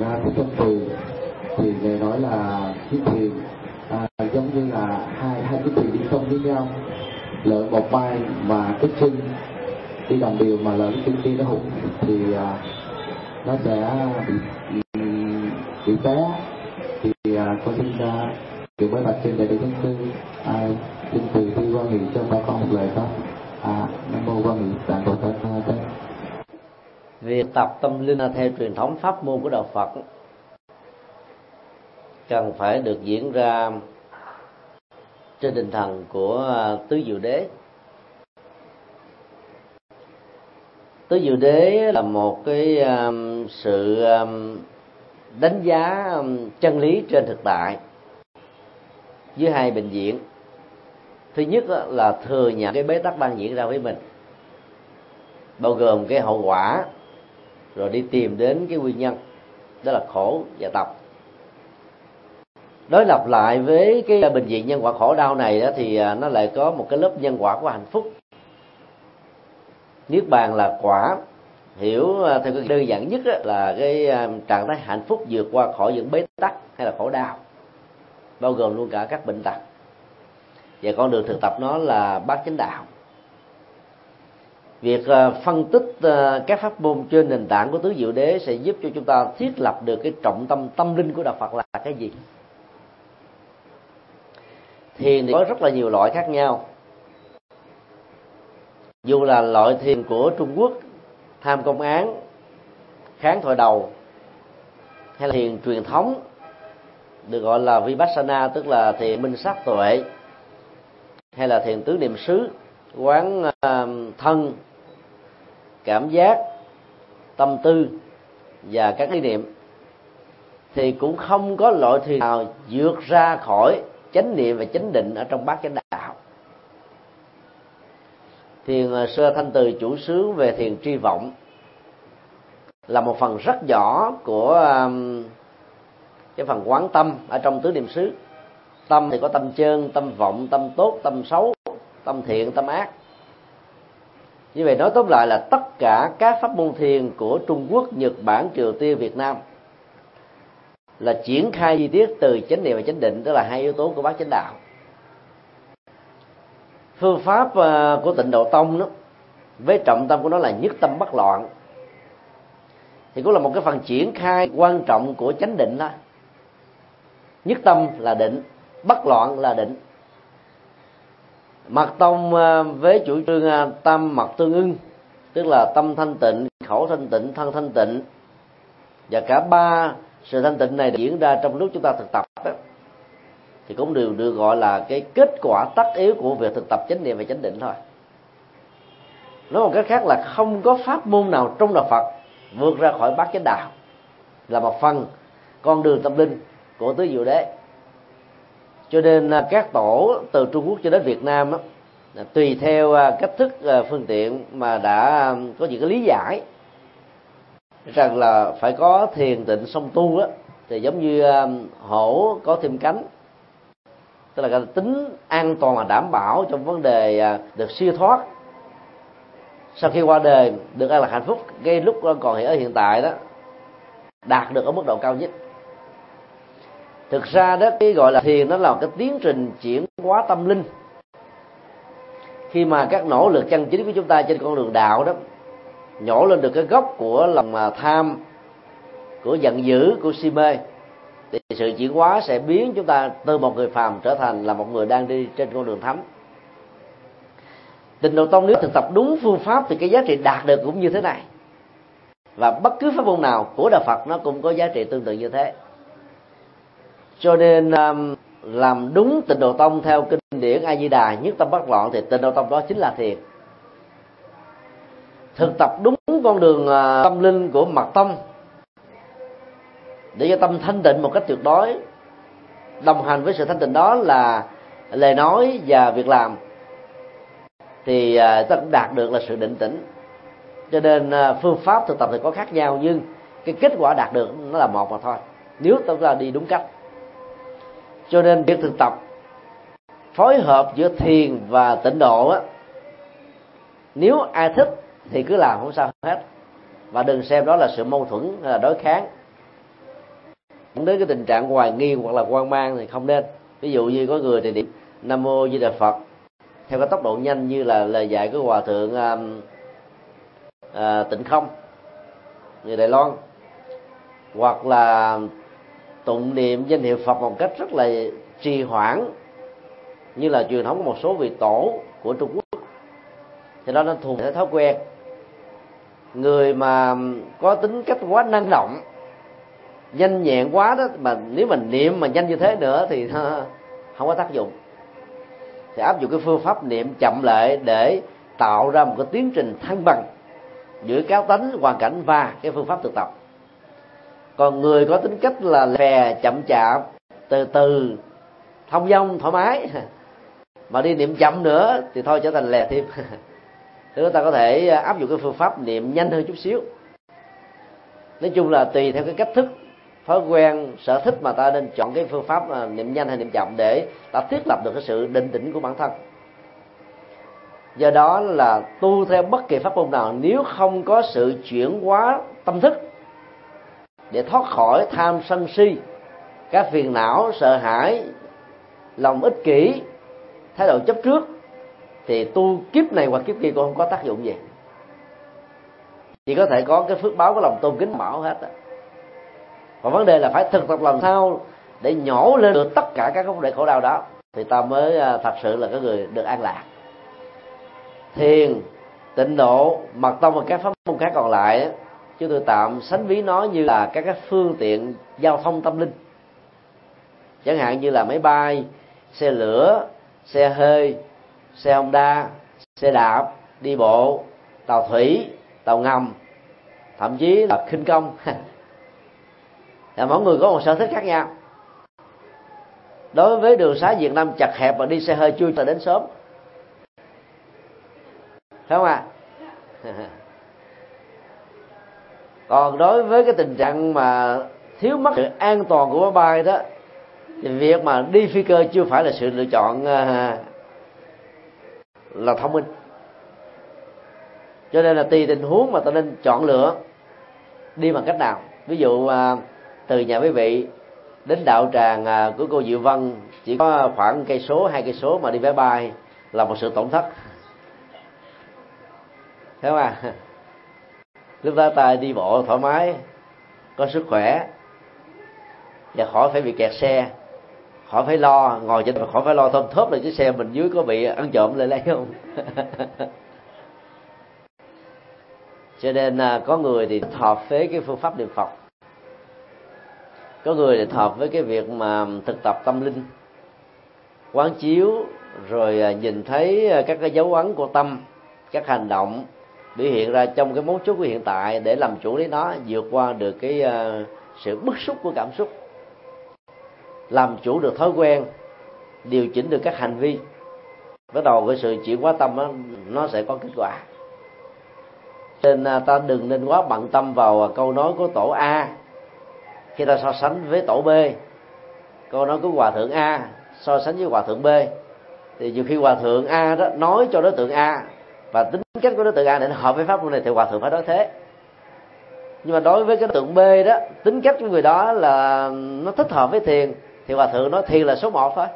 Thích Trong Từ thì người nói là chiếc thuyền giống như là hai chiếc thuyền đi song với nhau, lỡ một bay mà cái chân đi đồng điều mà lỡ cái chân kia nó hụt thì nó sẽ bị té. Thì con xin kiểu với bạch trên đại đức Thánh Sư xin từ thi quan nghị cho bà con một lời không? Nam mô Quan Nghị Tạng Bồ Tát. Việc tập tâm linh theo truyền thống pháp môn của đạo Phật cần phải được diễn ra trên tinh thần của tứ diệu đế. Tứ diệu đế là một cái sự đánh giá chân lý trên thực tại với hai bệnh viện. Thứ nhất là thừa nhận cái bế tắc đang diễn ra với mình, bao gồm cái hậu quả, rồi đi tìm đến cái nguyên nhân, đó là khổ và tập. Đối lập lại với cái bệnh viện nhân quả khổ đau này đó, thì nó lại có một cái lớp nhân quả của hạnh phúc. Niết bàn là quả, hiểu theo cái đơn giản nhất là cái trạng thái hạnh phúc vượt qua khỏi những bế tắc hay là khổ đau, bao gồm luôn cả các bệnh tật. Và con đường thực tập nó là bát chánh đạo. Việc phân tích các pháp môn trên nền tảng của tứ diệu đế sẽ giúp cho chúng ta thiết lập được cái trọng tâm tâm linh của đạo Phật là cái gì. Thiền thì có rất là nhiều loại khác nhau. Dù là loại thiền của Trung Quốc, tham công án, kháng thoại đầu, hay là thiền truyền thống được gọi là Vipassana, tức là thiền minh sát tuệ, hay là thiền tứ niệm xứ, quán thân, cảm giác, tâm tư và các ý niệm, thì cũng không có loại thiền nào vượt ra khỏi chánh niệm và chánh định ở trong bát chánh đạo. Thiền sơ thanh từ chủ xướng về thiền tri vọng là một phần rất nhỏ của cái phần quán tâm ở trong tứ niệm xứ. Tâm thì có tâm chân, tâm vọng, tâm tốt, tâm xấu, tâm thiện, tâm ác. Như vậy nói tóm lại là tất cả các pháp môn thiền của Trung Quốc, Nhật Bản, Triều Tiên, Việt Nam là triển khai chi tiết từ chánh niệm và chánh định, tức là hai yếu tố của bát chánh đạo. Phương pháp của Tịnh Độ Tông đó, với trọng tâm của nó là nhất tâm bất loạn, thì cũng là một cái phần triển khai quan trọng của chánh định đó. Nhất tâm là định, bất loạn là định. Mật Tông với chủ trương tam mật tương ưng, tức là tâm thanh tịnh, khẩu thanh tịnh, thân thanh tịnh, và cả ba sự thanh tịnh này diễn ra trong lúc chúng ta thực tập đó, thì cũng đều được gọi là cái kết quả tất yếu của việc thực tập chánh niệm và chánh định thôi. Nói một cách khác là không có pháp môn nào trong đạo Phật vượt ra khỏi bát chánh đạo, là một phần con đường tâm linh của tứ diệu đế. Cho nên các tổ từ Trung Quốc cho đến Việt Nam đó, tùy theo cách thức phương tiện mà đã có những cái lý giải rằng là phải có thiền tịnh song tu đó, thì giống như hổ có thêm cánh, tức là cái tính an toàn là đảm bảo trong vấn đề được siêu thoát sau khi qua đời, được an lạc hạnh phúc cái lúc còn ở hiện tại đó, đạt được ở mức độ cao nhất. Thực ra đó, cái gọi là thiền nó là một cái tiến trình chuyển hóa tâm linh. Khi mà các nỗ lực chân chính của chúng ta trên con đường đạo đó nhổ lên được cái gốc của lòng tham, của giận dữ, của si mê, thì sự chuyển hóa sẽ biến chúng ta từ một người phàm trở thành là một người đang đi trên con đường thánh. Tịnh Độ Tông nếu thực tập đúng phương pháp thì cái giá trị đạt được cũng như thế này, và bất cứ pháp môn nào của đạo Phật nó cũng có giá trị tương tự như thế. Cho nên làm đúng Tịnh Độ Tông theo kinh điển A Di Đà nhất tâm bất loạn thì Tịnh Độ Tông đó chính là thiền. Thực tập đúng con đường tâm linh của Mật Tông để cho tâm thanh tịnh một cách tuyệt đối, đồng hành với sự thanh tịnh đó là lời nói và việc làm, thì ta cũng đạt được là sự định tĩnh. Cho nên phương pháp thực tập thì có khác nhau, nhưng cái kết quả đạt được nó là một mà thôi, nếu chúng ta đi đúng cách. Cho nên việc thực tập phối hợp giữa thiền và tịnh độ á, nếu ai thích thì cứ làm, không sao hết, và đừng xem đó là sự mâu thuẫn hay là đối kháng. đến cái tình trạng hoài nghi hoặc là hoang mang thì không nên. Ví dụ như có người thì niệm Nam Mô Di Đà Phật theo cái tốc độ nhanh như là lời dạy của Hòa Thượng Tịnh Không người Đài Loan, hoặc là tụng niệm danh hiệu Phật một cách rất là trì hoãn như là truyền thống của một số vị tổ của Trung Quốc, thì đó nó thuộc thể thói quen. Người mà có tính cách quá năng động, nhanh nhẹn quá đó, mà nếu mình niệm mà nhanh như thế nữa thì nó không có tác dụng. Thì áp dụng cái phương pháp niệm chậm lại để tạo ra một cái tiến trình thăng bằng giữa cá tánh, hoàn cảnh và cái phương pháp thực tập. Còn người có tính cách là phè, chậm chạp, từ từ, thông dong, thoải mái, mà đi niệm chậm nữa thì thôi trở thành lè thêm. Thì chúng ta có thể áp dụng cái phương pháp niệm nhanh hơn chút xíu. Nói chung là tùy theo cái cách thức, thói quen, sở thích mà ta nên chọn cái phương pháp niệm nhanh hay niệm chậm để ta thiết lập được cái sự định tĩnh của bản thân. Do đó là tu theo bất kỳ pháp môn nào, nếu không có sự chuyển hóa tâm thức để thoát khỏi tham sân si, các phiền não, sợ hãi, lòng ích kỷ, thái độ chấp trước, thì tu kiếp này hoặc kiếp kia cũng không có tác dụng gì. Chỉ có thể có cái phước báo, có lòng tôn kính bảo hết. Còn vấn đề là phải thực tập làm sao để nhổ lên được tất cả các vấn đề khổ đau đó, thì ta mới thật sự là cái người được an lạc. Thiền, tịnh độ, mật tông và các pháp môn khác còn lại, chúng tôi tạm sánh ví nó như là các cái phương tiện giao thông tâm linh, chẳng hạn như là máy bay, xe lửa, xe hơi, xe Honda, xe đạp, đi bộ, tàu thủy, tàu ngầm, thậm chí là khinh công. Là mỗi người có một sở thích khác nhau. Đối với đường xá Việt Nam chật hẹp và đi xe hơi chui tới đến sớm, phải không ạ? Còn đối với cái tình trạng mà thiếu mất sự an toàn của máy bay đó, thì việc mà đi phi cơ chưa phải là sự lựa chọn là thông minh. Cho nên là tùy tình huống mà ta nên chọn lựa đi bằng cách nào. Ví dụ từ nhà quý vị đến đạo tràng của cô Diệu Vân chỉ có khoảng 1 cây 2 cây số, mà đi máy bay là một sự tổn thất, thấy không ạ? Lúc đó ta đi bộ thoải mái, có sức khỏe, và khỏi phải bị kẹt xe, khỏi phải lo ngồi trên, khỏi phải lo thơm thớp là chiếc xe mình dưới có bị ăn trộm lại lấy không. Cho nên có người thì hợp với cái phương pháp niệm Phật, có người thì hợp với cái việc mà thực tập tâm linh, quán chiếu, rồi nhìn thấy các cái dấu ấn của tâm, các hành động biểu hiện ra trong cái mấu chốt của hiện tại, để làm chủ lấy nó, vượt qua được cái sự bức xúc của cảm xúc, làm chủ được thói quen, điều chỉnh được các hành vi. Bắt đầu cái sự chuyển hóa tâm đó, nó sẽ có kết quả. Nên ta đừng nên quá bận tâm vào câu nói của tổ A khi ta so sánh với tổ B, câu nói của hòa thượng A so sánh với hòa thượng B. Thì nhiều khi hòa thượng A đó nói cho đối tượng A và tính cách của đối tượng A để nó hợp với pháp môn này thì hòa thượng phải nói thế. Nhưng mà đối với cái đối tượng B đó, tính cách của người đó là nó thích hợp với thiền, thì hòa thượng nói thiền là số 1 thôi,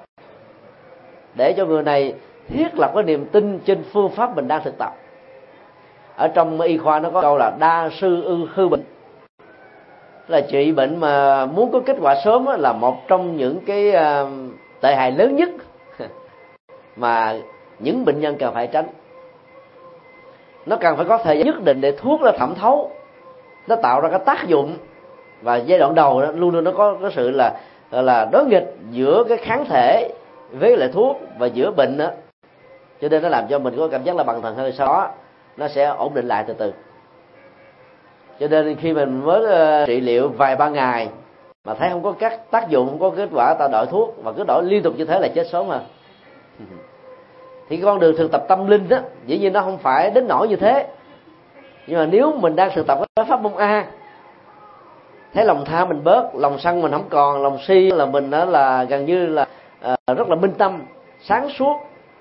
để cho người này thiết lập cái niềm tin trên phương pháp mình đang thực tập. Ở trong y khoa nó có câu là đa sư hư bệnh, là trị bệnh mà muốn có kết quả sớm là một trong những cái tệ hại lớn nhất mà những bệnh nhân cần phải tránh. Nó cần phải có thời gian nhất định để thuốc nó thẩm thấu, nó tạo ra cái tác dụng, và giai đoạn đầu đó, luôn luôn nó có cái sự là đối nghịch giữa cái kháng thể với lại thuốc và giữa bệnh đó. Cho nên nó làm cho mình có cảm giác là bằng thần hơi, sau đó nó sẽ ổn định lại từ từ. Cho nên khi mình mới trị liệu vài ba ngày mà thấy không có các tác dụng, không có kết quả, ta đổi thuốc và cứ đổi liên tục như thế là chết sớm hơn. Thì con đường thực tập tâm linh đó, dĩ nhiên nó không phải đến nỗi như thế. Nhưng mà nếu mình đang thực tập cái pháp môn A, thấy lòng tha mình bớt, lòng sân mình không còn, lòng si là mình đó là gần như là rất là minh tâm, sáng suốt.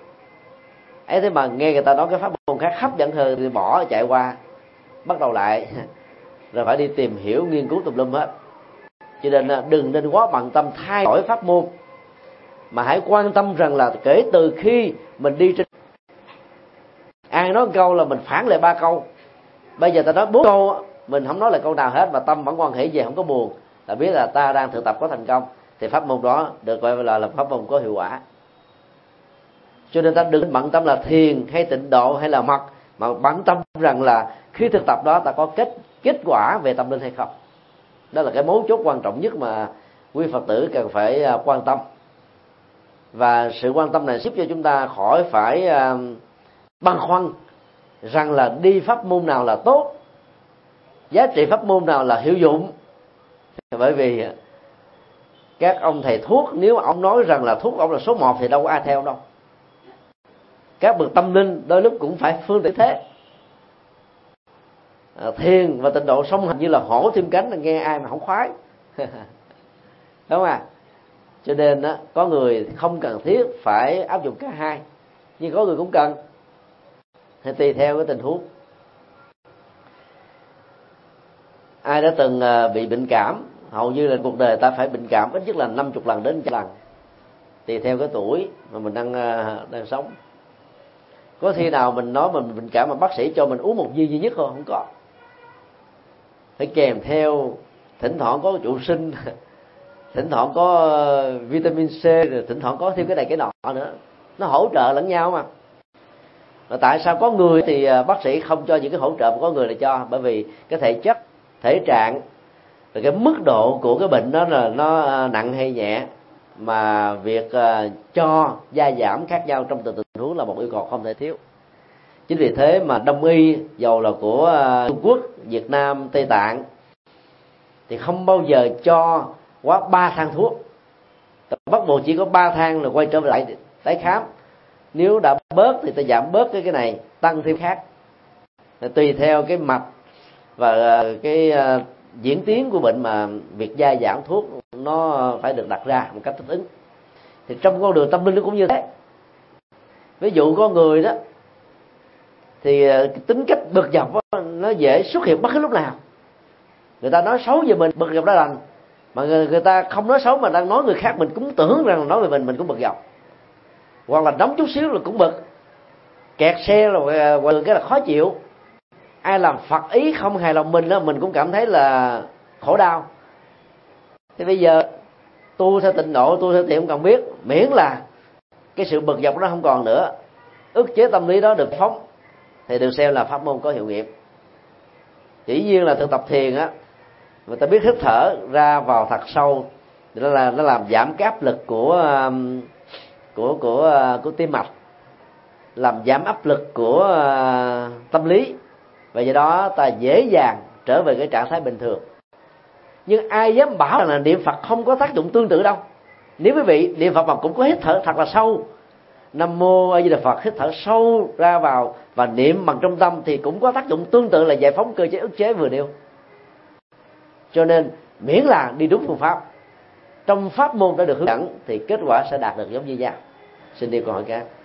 Ấy thế mà nghe người ta nói cái pháp môn khác hấp dẫn hơn thì bỏ chạy qua, bắt đầu lại, rồi phải đi tìm hiểu nghiên cứu tùm lum hết. Cho nên đừng nên quá bận tâm thay đổi pháp môn, mà hãy quan tâm rằng là kể từ khi mình đi trên, ai nói câu là mình phản lại 3 câu, bây giờ ta nói 4 câu, mình không nói lại câu nào hết mà tâm vẫn quan hệ về, không có buồn, là biết là ta đang thực tập có thành công, thì pháp môn đó được gọi là pháp môn có hiệu quả. Cho nên ta đừng bận tâm là thiền hay tịnh độ hay là mật, mà bận tâm rằng là khi thực tập đó ta có kết quả về tâm linh hay không. Đó là cái mấu chốt quan trọng nhất mà quý Phật tử cần phải quan tâm. Và sự quan tâm này giúp cho chúng ta khỏi phải băn khoăn rằng là đi pháp môn nào là tốt, giá trị pháp môn nào là hiệu dụng. Bởi vì các ông thầy thuốc, nếu ông nói rằng là thuốc ông là số 1 thì đâu có ai theo đâu. Các bậc tâm linh đôi lúc cũng phải phương tiện thế. Thiền và tịnh độ song hành như là hổ thêm cánh, là nghe ai mà không khoái. Đúng không ạ? Cho nên có người không cần thiết phải áp dụng cả hai, nhưng có người cũng cần, thì tùy theo cái tình huống. Ai đã từng bị bệnh cảm, hầu như là cuộc đời ta phải bệnh cảm ít nhất là 50 lần đến 100 lần, tùy theo cái tuổi mà mình đang sống. Có khi nào mình nói mình bệnh cảm mà bác sĩ cho mình uống một viên duy nhất không? Không có. Phải kèm theo thỉnh thoảng có trụ sinh, thỉnh thoảng có vitamin C, rồi thỉnh thoảng có thêm cái này cái nọ nữa, nó hỗ trợ lẫn nhau mà. Và tại sao có người thì bác sĩ không cho những cái hỗ trợ, mà có người lại cho? Bởi vì cái thể chất, thể trạng, rồi cái mức độ của cái bệnh đó là nó nặng hay nhẹ, mà việc cho gia giảm khác nhau trong từng tình huống là một yêu cầu không thể thiếu. Chính vì thế mà đông y, dầu là của Trung Quốc, Việt Nam, Tây Tạng, thì không bao giờ cho quá 3 thang thuốc. Bắt buộc chỉ có 3 thang là quay trở lại tái khám. Nếu đã bớt thì ta giảm bớt cái này, tăng thêm khác, tùy theo cái mạch và cái diễn tiến của bệnh mà việc gia giảm thuốc nó phải được đặt ra một cách thích ứng. Thì trong con đường tâm linh nó cũng như thế. Ví dụ có người đó thì tính cách bực dọc nó dễ xuất hiện bất cứ lúc nào. Người ta nói xấu về mình, bực dọc đã lành, mà người ta không nói xấu mà đang nói người khác, mình cũng tưởng rằng là nói về mình cũng bực dọc. Hoặc là nóng chút xíu là cũng bực, kẹt xe là cái là khó chịu. Ai làm phật ý không hài lòng mình đó, mình cũng cảm thấy là khổ đau. Thì bây giờ tu theo tịnh độ, tu theo thiền không cần biết, miễn là cái sự bực dọc đó không còn nữa, ức chế tâm lý đó được phóng, thì được xem là pháp môn có hiệu nghiệm. Chỉ nhiên là thực tập thiền á, người ta biết hít thở ra vào thật sâu, thì nó làm giảm cái áp lực của tim mạch, làm giảm áp lực của tâm lý, và do đó ta dễ dàng trở về cái trạng thái bình thường. Nhưng ai dám bảo rằng là niệm Phật không có tác dụng tương tự đâu. Nếu quý vị niệm Phật mà cũng có hít thở thật là sâu, Nam Mô A Di Đà Phật, hít thở sâu ra vào và niệm bằng trong tâm, thì cũng có tác dụng tương tự là giải phóng cơ chế ức chế vừa nêu. Cho nên miễn là đi đúng phương pháp, trong pháp môn đã được hướng dẫn, thì kết quả sẽ đạt được giống như nhau. Xin đi câu hỏi khác.